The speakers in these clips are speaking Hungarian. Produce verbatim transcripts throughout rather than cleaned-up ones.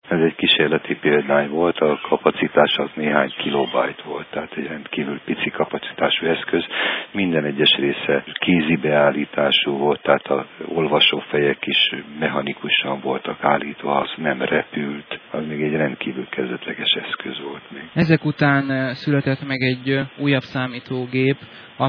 Ez egy kísérleti példány volt, a kapacitás az néhány kilobajt volt, tehát egy rendkívül pici kapacitású eszköz. Minden egyes része kézi beállítású volt, tehát az olvasófejek is mechanikusan voltak állítva, az nem repült, az még egy rendkívül kezdetleges eszköz volt még. Ezek után született meg egy újabb számítógép,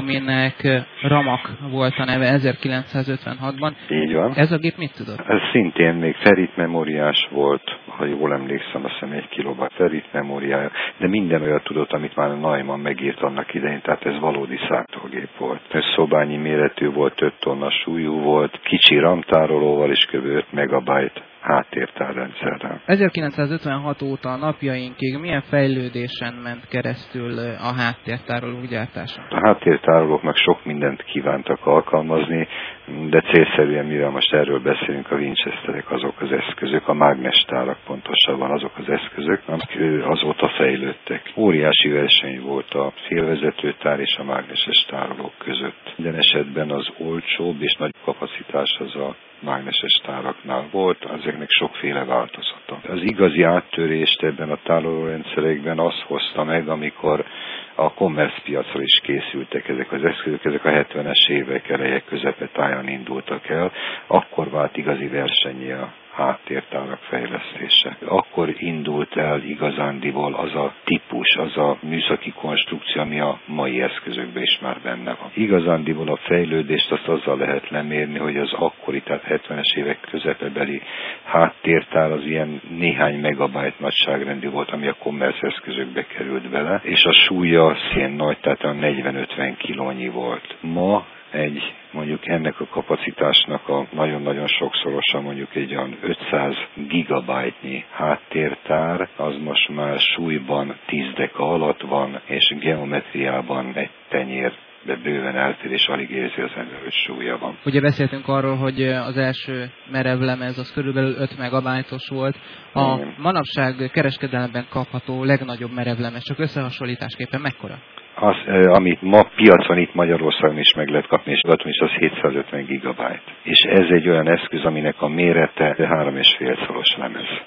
aminek Ramak volt a neve ezerkilencszázötvenhatban. Így van. Ez a gép mit tudott? Ez szintén még ferrit memóriás volt, ha jól emlékszem, azt hiszem egy kilobajt ferrit memóriája, de minden olyat tudott, amit már Neumann megírt annak idején, tehát ez valódi számítógép volt. Ez szobányi méretű volt, öt tonna súlyú volt, kicsi RAM-tárolóval is kb. öt megabyte háttértárrendszerrel. ezerkilencszázötvenhat óta a napjainkig milyen fejlődésen ment keresztül a háttértárolók gyártása? A háttértárolóknak sok mindent kívántak alkalmazni, de célszerűen, mivel most erről beszélünk, a Winchesterek azok az eszközök, a mágnestárak pontosabban azok az eszközök, amik azóta fejlődtek. Óriási verseny volt a félvezetőtár és a mágneses tárolók között. Minden esetben az olcsóbb és nagy kapacitás az a mágneses táraknál volt, ezeknek sokféle változata. Az igazi áttörést ebben a tárolórendszerekben azt hozta meg, amikor a kommerszpiacra is készültek ezek az eszközök, ezek a hetvenes évek eleje közepetáján indultak el, akkor vált igazi versennyé a háttértárak fejlesztése. Akkor indult el igazándiból az a típus, az a műszaki konstrukció, ami a mai eszközökben is már benne van. Igazándiból a fejlődést azt azzal lehet lemérni, hogy az akkori, tehát hetvenes évek közepebeli háttértár az ilyen néhány megabyte nagyságrendű volt, ami a kommersz eszközökbe került bele, és a súlya szén nagy, tehát a negyven-ötven kilónyi volt. Ma egy, mondjuk ennek a kapacitásnak a nagyon-nagyon sokszorosa, mondjuk egy olyan ötszáz gigabyte-nyi háttértár, az most már súlyban tíz deka alatt van, és geometriában egy tenyér, de bőven eltér, és alig érzi az ember, hogy súlya van. Ugye beszéltünk arról, hogy az első merevlemez az körülbelül öt megabájtos volt. A Igen. manapság kereskedelemben kapható legnagyobb merevlemez, csak összehasonlításképpen mekkora? Az, amit ma piacon itt Magyarországon is meg lehet kapni, és adhatom is, az hétszázötven gigabyte. És ez egy olyan eszköz, aminek a mérete három és fél szoros lemez.